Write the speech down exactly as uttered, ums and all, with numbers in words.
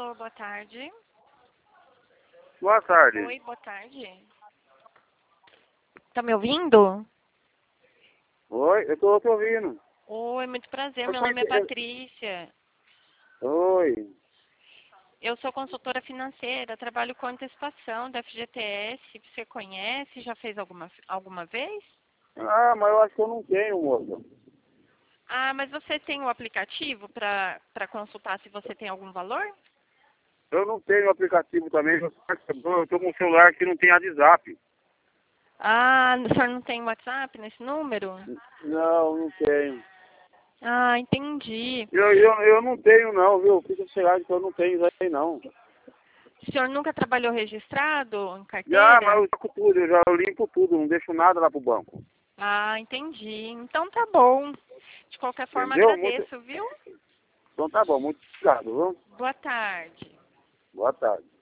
Alô, boa tarde. Boa tarde. Oi, boa tarde. Tá me ouvindo? Oi, eu tô te ouvindo. Oi, muito prazer. Eu Meu nome é conheci- Patrícia. Oi. Eu sou consultora financeira, trabalho com antecipação da F G T S. Você conhece? Já fez alguma, alguma vez? Ah, mas eu acho que eu não tenho, moça. Ah, mas você tem o aplicativo para para consultar se você tem algum valor? Eu não tenho aplicativo também. Eu eu tô com um celular que não tem WhatsApp. Ah, o senhor não tem WhatsApp nesse número? Não, não tenho. Ah, entendi. Eu, eu, eu não tenho não, viu? Fica chegado que eu não tenho isso aí não. O senhor nunca trabalhou registrado em Já, mas carteira? eu saco tudo, eu já limpo tudo, não deixo nada lá pro banco. Ah, entendi. Então tá bom. De qualquer forma, Entendeu? Muito... agradeço, viu? Então tá bom, muito obrigado, viu? Boa tarde. Boa tarde.